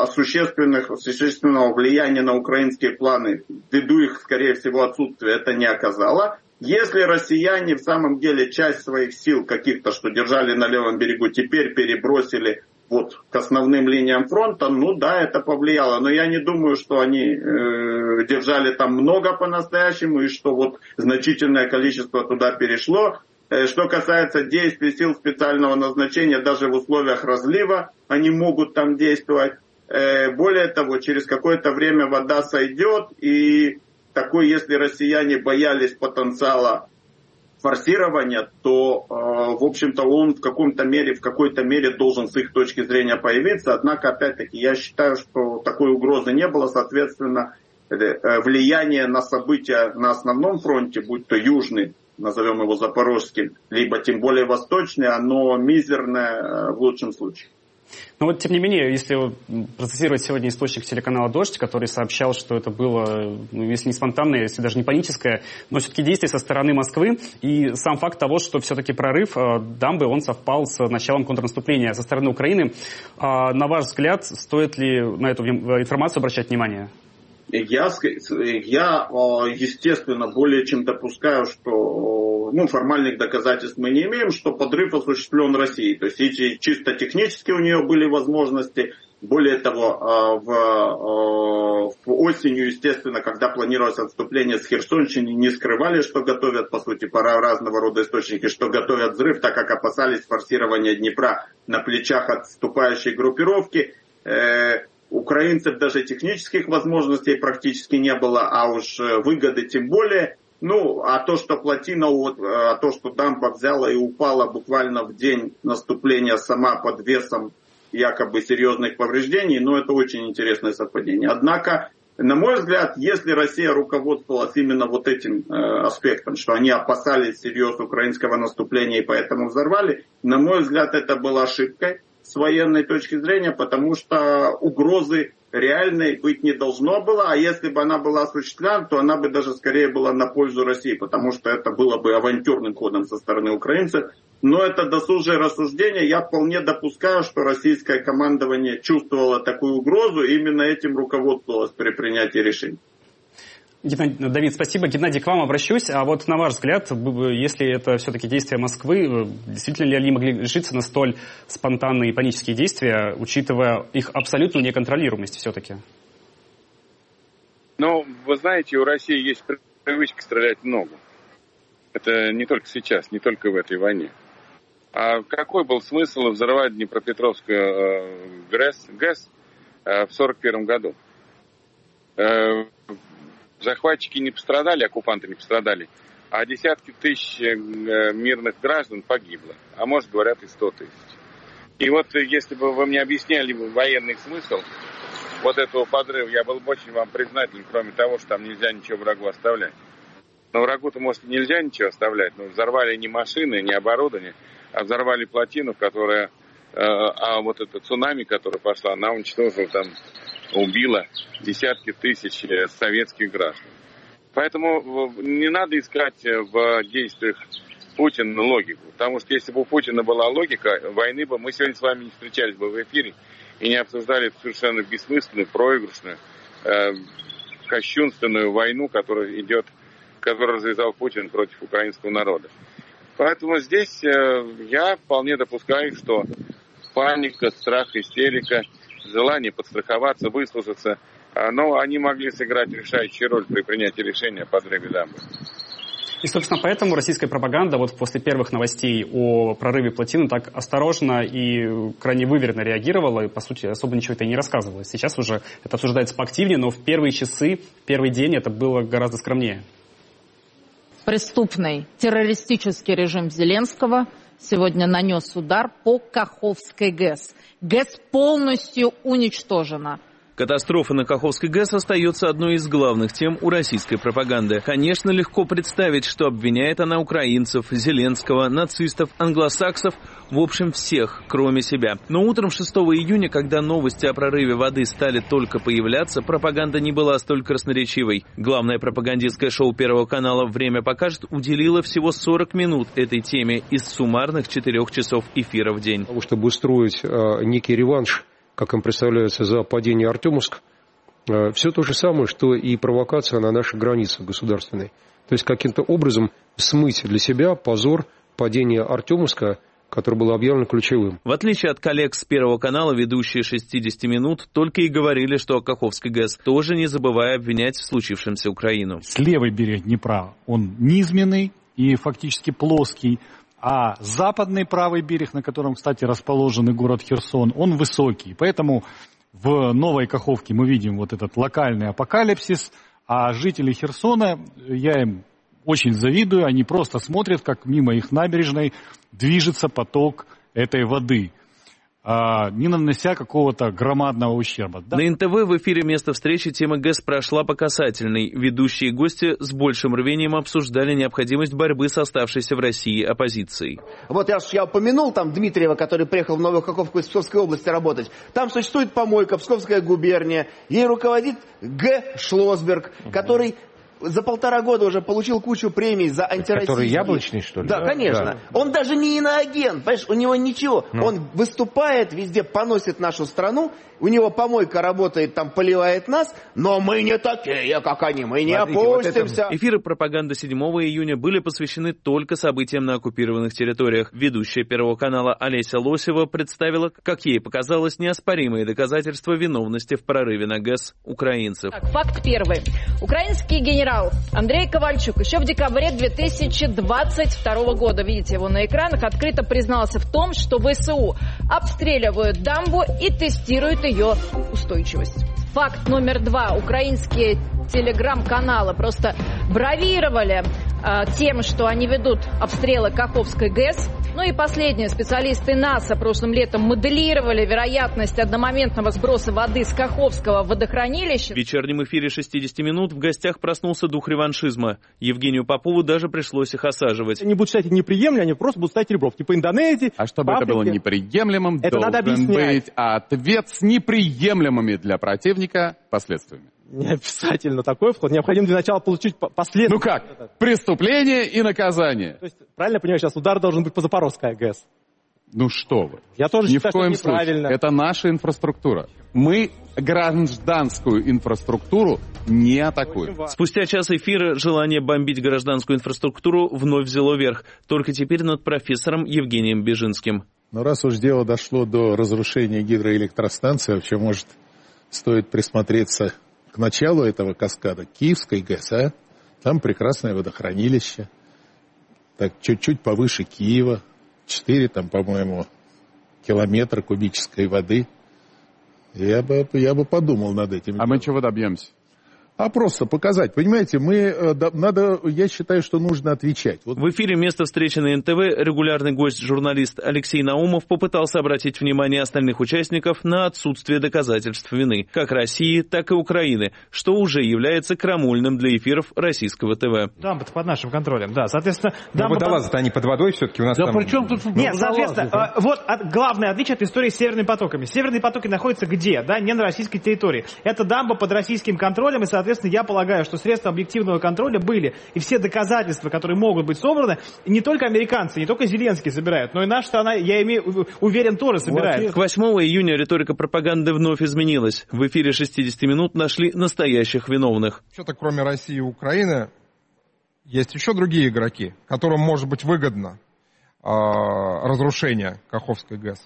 существенного влияния на украинские планы, ввиду их, скорее всего, отсутствия, это не оказало. Если россияне в самом деле часть своих сил каких-то, что держали на левом берегу, теперь перебросили вот к основным линиям фронта, ну да, это повлияло. Но я не думаю, что они держали там много по-настоящему и что вот значительное количество туда перешло. Что касается действий сил специального назначения, даже в условиях разлива они могут там действовать. Более того, через какое-то время вода сойдет, и если россияне боялись потенциала форсирования, то, в общем-то, он в какой-то мере должен с их точки зрения появиться. Однако, опять-таки, я считаю, что такой угрозы не было. Соответственно, влияние на события на основном фронте, будь то южный, назовем его запорожским, либо тем более восточный, оно мизерное в лучшем случае. Но вот, тем не менее, если процессировать сегодня источник телеканала «Дождь», который сообщал, что это было, если не спонтанное, если даже не паническое, но все-таки действие со стороны Москвы, и сам факт того, что все-таки прорыв дамбы, он совпал с началом контрнаступления со стороны Украины. На ваш взгляд, стоит ли на эту информацию обращать внимание? Я, естественно, более чем допускаю, что формальных доказательств мы не имеем, что подрыв осуществлен Россией. То есть эти чисто технически у нее были возможности. Более того, осенью, естественно, когда планировалось отступление с Херсонщины, не скрывали, что готовят, по сути, разного рода источники, что готовят взрыв, так как опасались форсирования Днепра на плечах отступающей группировки. Украинцев даже технических возможностей практически не было, а уж выгоды тем более. А то, что плотина, то, что дамба взяла и упала буквально в день наступления сама под весом якобы серьезных повреждений, это очень интересное совпадение. Однако, на мой взгляд, если Россия руководствовалась именно вот этим аспектом, что они опасались серьез украинского наступления и поэтому взорвали, на мой взгляд, это была ошибкой с военной точки зрения, потому что угрозы реальной быть не должно было, а если бы она была осуществлена, то она бы даже скорее была на пользу России, потому что это было бы авантюрным ходом со стороны украинцев. Но это досужие рассуждения. Я вполне допускаю, что российское командование чувствовало такую угрозу и именно этим руководствовалось при принятии решений. Давид, спасибо. Геннадий, к вам обращусь. А вот на ваш взгляд, если это все-таки действия Москвы, действительно ли они могли решиться на столь спонтанные и панические действия, учитывая их абсолютную неконтролируемость все-таки? Ну, вы знаете, у России есть привычка стрелять много. Это не только сейчас, не только в этой войне. А какой был смысл взорвать Днепропетровскую ГЭС в 1941 году? Захватчики не пострадали, оккупанты не пострадали, а десятки тысяч мирных граждан погибло, а может, говорят, и 100 тысяч. И вот если бы вы мне объясняли военный смысл вот этого подрыва, я был бы очень вам признателен, кроме того, что там нельзя ничего врагу оставлять. Но врагу-то, может, нельзя ничего оставлять, но взорвали не машины, не оборудование, а взорвали плотину, которая, а вот это цунами, которое пошло, она уничтожила там, убила десятки тысяч советских граждан. Поэтому не надо искать в действиях Путина логику. Потому что если бы у Путина была логика, войны бы мы сегодня с вами не встречались бы в эфире и не обсуждали эту совершенно бессмысленную, проигрышную, кощунственную войну, которая развязал Путин против украинского народа. Поэтому здесь я вполне допускаю, что паника, страх, истерика, желание подстраховаться, выслужиться, но они могли сыграть решающую роль при принятии решения о подрыве дамбы. И, собственно, поэтому российская пропаганда вот после первых новостей о прорыве плотины так осторожно и крайне выверенно реагировала, и, по сути, особо ничего-то и не рассказывала. Сейчас уже это обсуждается поактивнее, но в первые часы, в первый день это было гораздо скромнее. Преступный террористический режим Зеленского сегодня нанес удар по Каховской ГЭС. ГЭС полностью уничтожена. Катастрофа на Каховской ГЭС остается одной из главных тем у российской пропаганды. Конечно, легко представить, что обвиняет она украинцев, Зеленского, нацистов, англосаксов, в общем, всех, кроме себя. Но утром 6 июня, когда новости о прорыве воды стали только появляться, пропаганда не была столь красноречивой. Главное пропагандистское шоу Первого канала «Время покажет» уделило всего 40 минут этой теме из суммарных 4 часов эфира в день. Чтобы устроить некий реванш, как им представляется, за падение Артемовска, все то же самое, что и провокация на нашей границе государственной. То есть каким-то образом смыть для себя позор падения Артемовска, которое было объявлено ключевым. В отличие от коллег с Первого канала, ведущие 60 минут только и говорили, что о Каховской ГЭС, тоже не забывая обвинять в случившемся Украину. С левый берег Днепра он низменный и фактически плоский, а западный правый берег, на котором, кстати, расположен и город Херсон, он высокий. Поэтому в Новой Каховке мы видим вот этот локальный апокалипсис, а жители Херсона, я им очень завидую, они просто смотрят, как мимо их набережной движется поток этой воды, не нанося какого-то громадного ущерба. Да? На НТВ в эфире «Место встречи» тема ГЭС прошла по касательной. Ведущие и гости с большим рвением обсуждали необходимость борьбы с оставшейся в России оппозицией. Вот я упомянул там Дмитриева, который приехал в Новую Каховку из Псковской области работать. Там существует помойка, Псковская губерния. Ей руководит Г. Шлосберг, который за 1,5 года уже получил кучу премий за антирасизм. Который яблочный, что ли? Да, конечно. Да. Он даже не иноагент, понимаешь, у него ничего. Он выступает, везде поносит нашу страну, у него помойка работает, там поливает нас, но мы не такие, как они, мы не опустимся. Вот эфиры пропаганды 7 июня были посвящены только событиям на оккупированных территориях. Ведущая Первого канала Олеся Лосева представила, как ей показалось, неоспоримые доказательства виновности в прорыве на ГЭС украинцев. Так, факт первый. Украинский генерал Андрей Ковальчук еще в декабре 2022 года, видите его на экранах, открыто признался в том, что ВСУ обстреливают дамбу и тестируют ее устойчивость. Факт номер 2. Украинские телеграм-каналы просто бравировали тем, что они ведут обстрелы Каховской ГЭС. Ну и последнее. Специалисты НАСА прошлым летом моделировали вероятность одномоментного сброса воды с Каховского водохранилища. В вечернем эфире 60 минут в гостях проснулся дух реваншизма. Евгению Попову даже пришлось их осаживать. Они будут считать неприемлемым, они просто будут ставить ребров. Типа Индонезии, а чтобы это было неприемлемым, это должен быть ответ с неприемлемыми для противника последствиями. Не обязательно такой вход. Необходимо для начала получить последствия. Ну как? Преступление и наказание. То есть, правильно я понимаю, сейчас удар должен быть по Запорожской ГЭС? Ну что вы. Я тоже Ни считаю, в коем что это неправильно. случае. Это наша инфраструктура. Мы гражданскую инфраструктуру не атакуем. Спустя час эфира желание бомбить гражданскую инфраструктуру вновь взяло верх. Только теперь над профессором Евгением Бежинским. Но раз уж дело дошло до разрушения гидроэлектростанции, вообще, может, стоит присмотреться к началу этого каскада, Киевской ГЭС, а? Там прекрасное водохранилище. Так, чуть-чуть повыше Киева. 4, там, по-моему, километра кубической воды. Я бы подумал над этим. А мы чего добьемся? А просто показать. Понимаете, я считаю, что нужно отвечать. В эфире «Место встречи» на НТВ регулярный гость, журналист Алексей Наумов, попытался обратить внимание остальных участников на отсутствие доказательств вины, как России, так и Украины, что уже является крамольным для эфиров российского ТВ. Дамба-то под нашим контролем, да. Соответственно, водолазы-то они под водой все-таки у нас да там... при чем тут... Нет, соответственно, вот главное отличие от истории с Северными потоками. Северные потоки находятся где? Да, не на российской территории. Это дамба под российским контролем, и, соответственно, я полагаю, что средства объективного контроля были, и все доказательства, которые могут быть собраны, не только американцы, не только Зеленский собирают, но и наша страна, я уверен, тоже собирает. К 8 июня риторика пропаганды вновь изменилась. В эфире 60 минут нашли настоящих виновных. Вообще-то, кроме России и Украины, есть еще другие игроки, которым может быть выгодно разрушение Каховской ГЭС.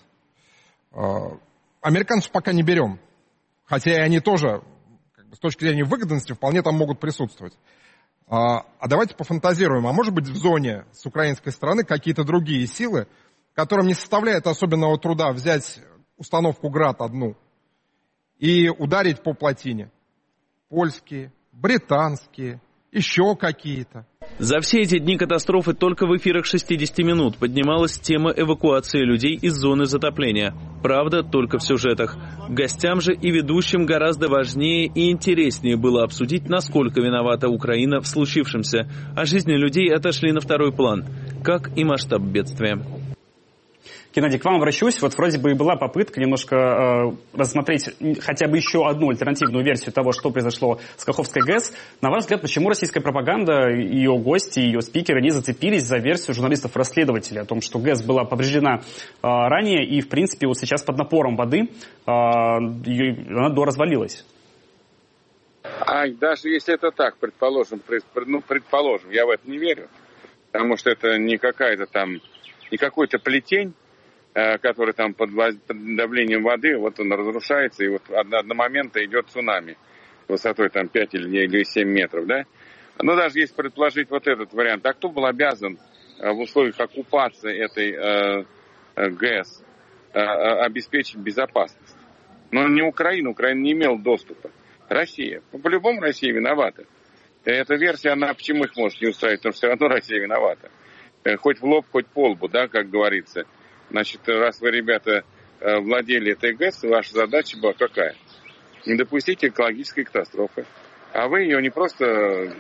Американцев пока не берем, хотя и они тоже... с точки зрения выгодности вполне там могут присутствовать. А давайте пофантазируем. А может быть в зоне с украинской стороны какие-то другие силы, которым не составляет особенного труда взять установку «Град» одну и ударить по плотине? Польские, британские, еще какие-то. За все эти дни катастрофы только в эфирах 60 минут поднималась тема эвакуации людей из зоны затопления. Правда, только в сюжетах. Гостям же и ведущим гораздо важнее и интереснее было обсудить, насколько виновата Украина в случившемся, а жизни людей отошли на второй план, как и масштаб бедствия. Геннадий, к вам обращусь. Вот вроде бы и была попытка немножко рассмотреть хотя бы еще одну альтернативную версию того, что произошло с Каховской ГЭС. На ваш взгляд, почему российская пропаганда, ее гости, ее спикеры не зацепились за версию журналистов-расследователей о том, что ГЭС была повреждена ранее и, в принципе, вот сейчас под напором воды она доразвалилась? Даже если это так, предположим, я в это не верю, потому что это не какая-то там, не какой-то плетень, который там под давлением воды, вот он разрушается, и вот одномоментно идет цунами высотой там 5 или 7 метров, да? Но даже если предположить вот этот вариант, а кто был обязан в условиях оккупации этой ГЭС обеспечить безопасность? Но не Украина не имела доступа. Россия. По-любому Россия виновата. Эта версия, она почему их может не устраивать, потому что все равно Россия виновата. Хоть в лоб, хоть по лбу, да, как говорится. Значит, раз вы, ребята, владели этой ГЭС, ваша задача была какая? Не допустить экологической катастрофы. А вы ее не просто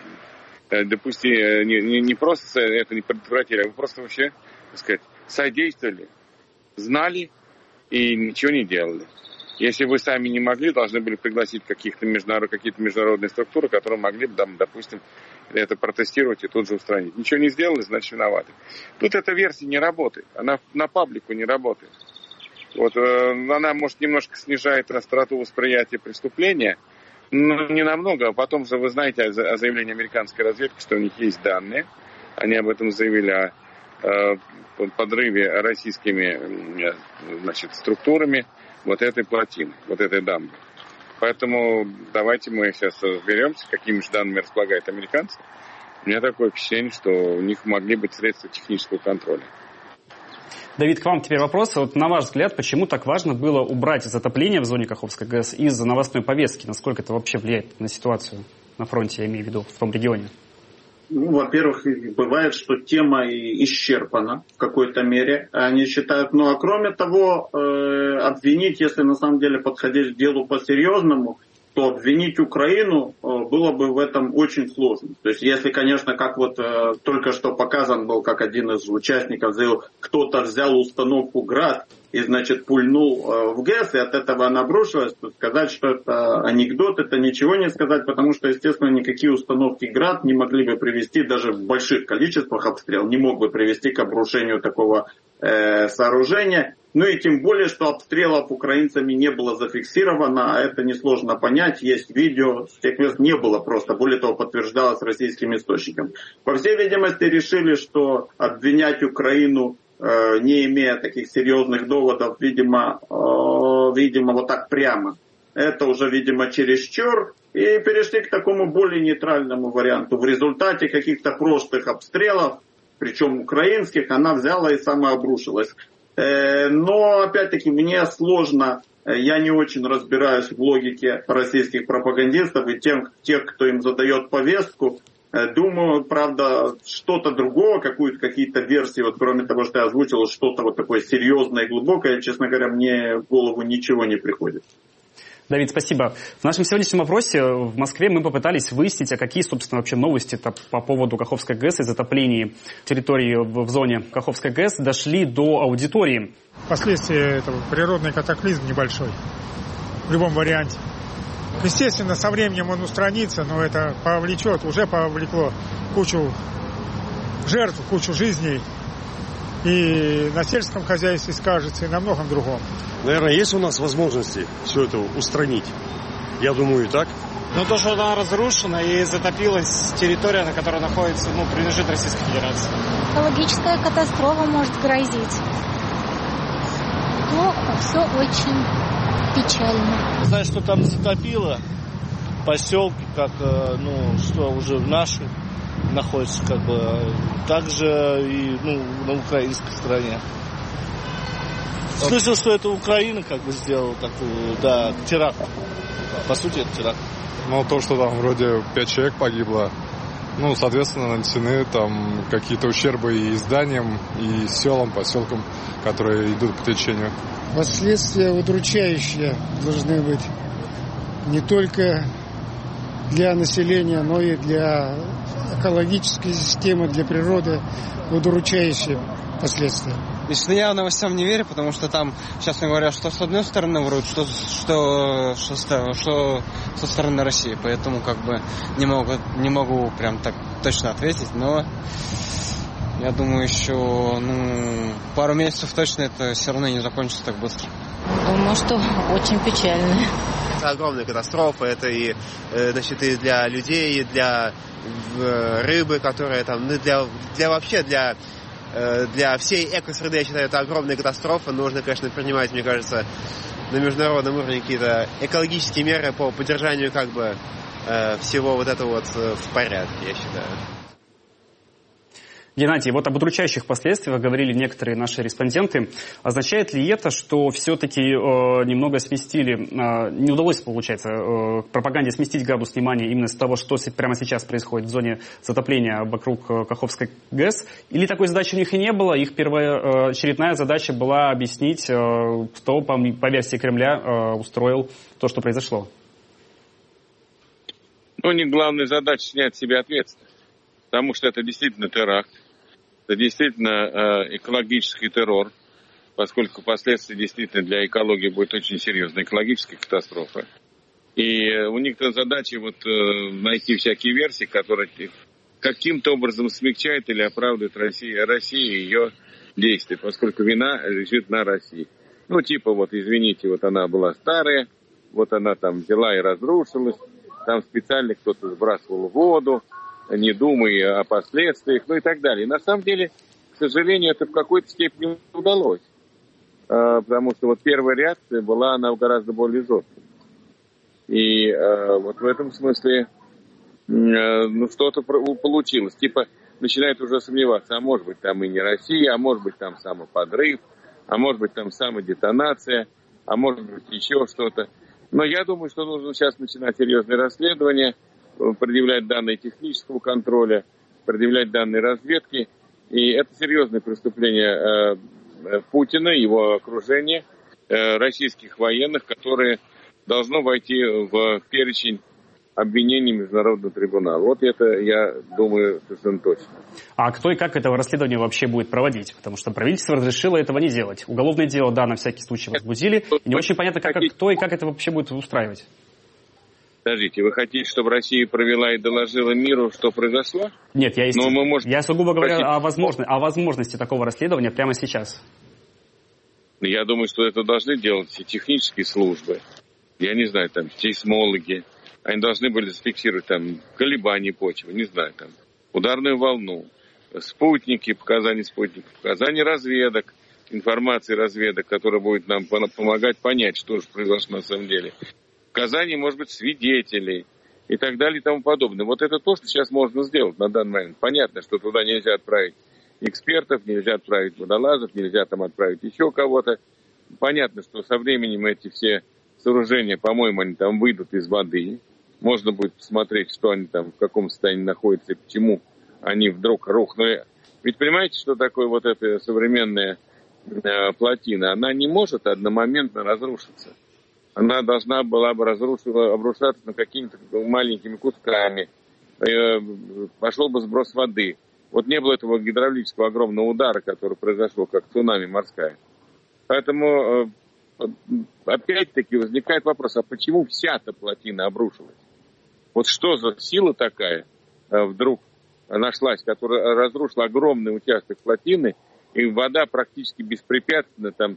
не просто это не предотвратили, а вы просто вообще, так сказать, содействовали, знали и ничего не делали. Если вы сами не могли, должны были пригласить какие-то международные структуры, которые могли бы, допустим, это протестировать и тут же устранить. Ничего не сделали, значит, виноваты. Тут эта версия не работает. Она на паблику не работает. Вот, она, может, немножко снижает остроту восприятия преступления, но не намного. А потом же вы знаете о заявлении американской разведки, что у них есть данные. Они об этом заявили о подрыве российскими, значит, структурами вот этой плотины, вот этой дамбы. Поэтому давайте мы сейчас разберемся, какими же данными располагают американцы. У меня такое впечатление, что у них могли быть средства технического контроля. Давид, к вам теперь вопрос. Вот на ваш взгляд, почему так важно было убрать затопление в зоне Каховской ГЭС из-за новостной повестки? Насколько это вообще влияет на ситуацию на фронте, я имею в виду, в том регионе? Ну, во-первых, бывает, что тема исчерпана в какой-то мере, они считают. Ну, а кроме того, обвинить, если на самом деле подходить к делу по-серьезному, то обвинить Украину было бы в этом очень сложно. То есть если, конечно, как вот только что показан был, как один из участников заявил, кто-то взял установку «Град» и, значит, пульнул в ГЭС, и от этого она обрушилась, то сказать, что это анекдот, это ничего не сказать, потому что, естественно, никакие установки «Град» не могли бы привести, даже в больших количествах обстрел, не мог бы привести к обрушению такого сооружения. Ну и тем более, что обстрелов украинцами не было зафиксировано, это несложно понять, есть видео, с тех мест не было просто, более того, подтверждалось российским источником. По всей видимости, решили, что обвинять Украину, не имея таких серьезных доводов, видимо, вот так прямо, это уже, видимо, чересчур, и перешли к такому более нейтральному варианту. В результате каких-то прошлых обстрелов, причем украинских, она взяла и самообрушилась. Но, опять-таки, мне сложно, я не очень разбираюсь в логике российских пропагандистов и тех, кто им задает повестку. Думаю, правда, что-то другого, какие-то версии, вот кроме того, что я озвучил, что-то вот такое серьезное и глубокое, честно говоря, мне в голову ничего не приходит. Давид, спасибо. В нашем сегодняшнем опросе в Москве мы попытались выяснить, а какие, собственно, вообще новости по поводу Каховской ГЭС и затопления территории в зоне Каховской ГЭС дошли до аудитории. Последствия этого природный катаклизм небольшой, в любом варианте. Естественно, со временем он устранится, но это уже повлекло кучу жертв, кучу жизней. И на сельском хозяйстве скажется, и на многом другом. Наверное, есть у нас возможности все это устранить? Я думаю, и так. Но то, что она разрушена и затопилась территория, на которой находится, принадлежит Российской Федерации. Экологическая катастрофа может грозить. Плохо, все очень печально. Знаю, что там затопило поселки, что уже наши находятся, также и на украинской стороне. Слышал, что это Украина сделала такую, теракт. По сути, это теракт. То, что там вроде 5 человек погибло, соответственно, нанесены там какие-то ущербы и зданиям, и селам, поселкам, которые идут по течению. Последствия удручающие должны быть не только для населения, но и для экологической системы, для природы, удручающие последствия. Лично я новостям не верю, потому что там, честно говоря, что с одной стороны врут, что со стороны России. Поэтому не могу прям так точно ответить, но я думаю, еще пару месяцев точно это все равно не закончится так быстро. Думаю, что очень печально. Это огромная катастрофа, это и для людей, и для рыбы, которая там, для всей экосреды, я считаю, это огромная катастрофа. Нужно, конечно, принимать, мне кажется, на международном уровне какие-то экологические меры по поддержанию всего вот этого в порядке, я считаю. Геннадий, об удручающих последствиях говорили некоторые наши респонденты. Означает ли это, что все-таки немного сместили, не удалось, получается, пропаганде сместить градус внимания именно с того, что прямо сейчас происходит в зоне затопления вокруг Каховской ГЭС? Или такой задачи у них и не было? Их первоочередная задача была объяснить, кто, по версии Кремля, устроил то, что произошло? У них главная задача снять с себя ответственность. Потому что это действительно теракт. Это действительно экологический террор, поскольку последствия действительно для экологии будет очень серьезная экологическая катастрофа. И у них задача найти всякие версии, которые каким-то образом смягчают или оправдывают Россию и ее действия, поскольку вина лежит на России. Извините, она была старая, она там взяла и разрушилась, там специально кто-то сбрасывал воду, не думая о последствиях, и так далее. И на самом деле, к сожалению, это в какой-то степени удалось. Потому что первая реакция была, она гораздо более жесткой. И в этом смысле что-то получилось. Начинают уже сомневаться, а может быть там и не Россия, а может быть там самоподрыв, а может быть там самодетонация, а может быть еще что-то. Но я думаю, что нужно сейчас начинать серьезное расследование, предъявлять данные технического контроля, предъявлять данные разведки. И это серьезное преступление Путина, его окружения, российских военных, которые должно войти в перечень обвинений Международного трибунала. Вот это, я думаю, совершенно точно. А кто и как это расследование вообще будет проводить? Потому что правительство разрешило этого не делать. Уголовное дело, да, на всякий случай возбудили. И не очень понятно, кто и как это вообще будет устраивать. Подождите, вы хотите, чтобы Россия провела и доложила миру, что произошло? Нет, я сугубо говорю о возможности такого расследования прямо сейчас. Я думаю, что это должны делать все технические службы. Я не знаю, там, сейсмологи. Они должны были зафиксировать там колебания почвы, не знаю, там, ударную волну, спутники, показания спутников, показания разведок, информации разведок, которая будет нам помогать понять, что же произошло на самом деле. Показания, может быть, свидетелей и так далее и тому подобное. Вот это то, что сейчас можно сделать на данный момент. Понятно, что туда нельзя отправить экспертов, нельзя отправить водолазов, нельзя там отправить еще кого-то. Понятно, что со временем эти все сооружения, по-моему, они там выйдут из воды. Можно будет посмотреть, что они там, в каком состоянии находятся и почему они вдруг рухнули. Ведь понимаете, что такое вот эта современная плотина? Она не может одномоментно разрушиться. Она должна была бы обрушаться на какими-то маленькими кусками. Пошел бы сброс воды. Вот не было этого гидравлического огромного удара, который произошел, как цунами морская. Поэтому, опять-таки, возникает вопрос, а почему вся эта плотина обрушилась? Вот что за сила такая вдруг нашлась, которая разрушила огромный участок плотины, и вода практически беспрепятственно, там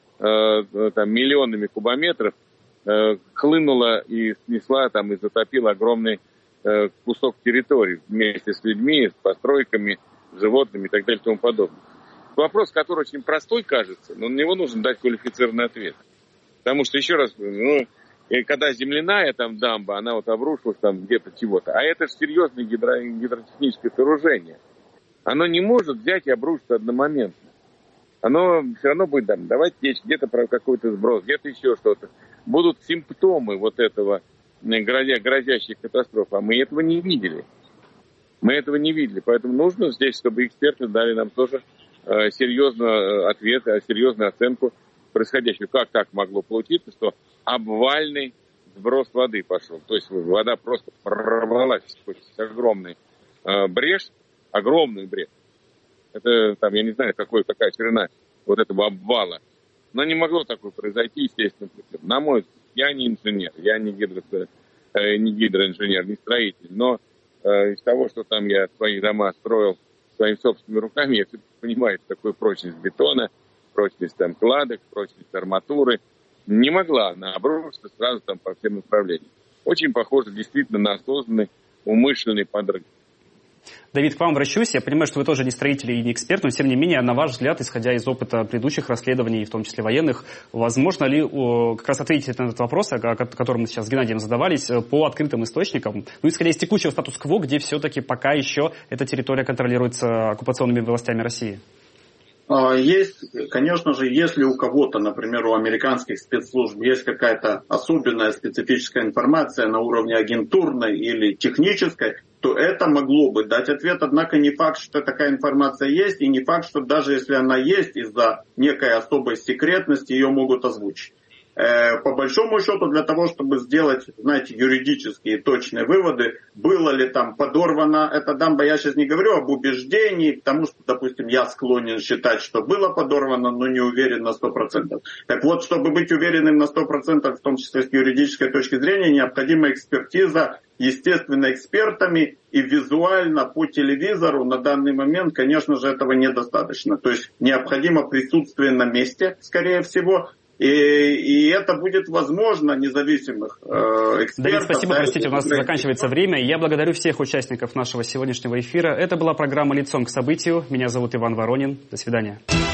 миллионами кубометров, хлынула и снесла там, и затопила огромный кусок территории вместе с людьми, с постройками, животными и так далее и тому подобное. Вопрос, который очень простой кажется, но на него нужно дать квалифицированный ответ. Потому что, еще раз, когда земляная там дамба, она вот обрушилась там где-то чего-то, а это же серьезное гидротехническое сооружение. Оно не может взять и обрушиться одномоментно. Оно все равно будет давать течь, где-то какой-то сброс, где-то еще что-то. Будут симптомы вот этого грозящей катастрофы, а мы этого не видели. Поэтому нужно здесь, чтобы эксперты дали нам тоже серьезный ответ, серьезную оценку происходящего. Как так могло получиться, что обвальный сброс воды пошел? То есть вода просто прорвалась сквозь огромную брешь. Это там, я не знаю, какая ширина вот этого обвала. Но не могло такое произойти естественным путем. На мой взгляд, я не инженер, я не гидроинженер, не строитель. Но из того, что там я свои дома строил своими собственными руками, я понимаю, что такое прочность бетона, прочность там кладок, прочность арматуры. Не могла она обрушиться сразу там по всем направлениям. Очень похоже действительно на осознанный, умышленный подрыв. Давид, к вам обращусь. Я понимаю, что вы тоже не строитель и не эксперт, но тем не менее, на ваш взгляд, исходя из опыта предыдущих расследований, в том числе военных, возможно ли как раз ответить на этот вопрос, о котором мы сейчас с Геннадием задавались, по открытым источникам, исходя из текущего статус-кво, где все-таки пока еще эта территория контролируется оккупационными властями России? Есть, конечно же, если у кого-то, например, у американских спецслужб есть какая-то особенная специфическая информация на уровне агентурной или технической, то это могло бы дать ответ, однако не факт, что такая информация есть, и не факт, что даже если она есть, из-за некой особой секретности ее могут озвучить. По большому счету, для того, чтобы сделать, юридические точные выводы, было ли там подорвана эта дамба, я сейчас не говорю об убеждении, потому что, допустим, я склонен считать, что было подорвано, но не уверен на 100%. Так вот, чтобы быть уверенным на 100%, в том числе с юридической точки зрения, необходима экспертиза, естественно, экспертами, и визуально по телевизору на данный момент, конечно же, этого недостаточно. То есть необходимо присутствие на месте, скорее всего. И это будет возможно независимых экспертов. Давид, спасибо, простите, у нас заканчивается время. Я благодарю всех участников нашего сегодняшнего эфира. Это была программа «Лицом к событию». Меня зовут Иван Воронин. До свидания.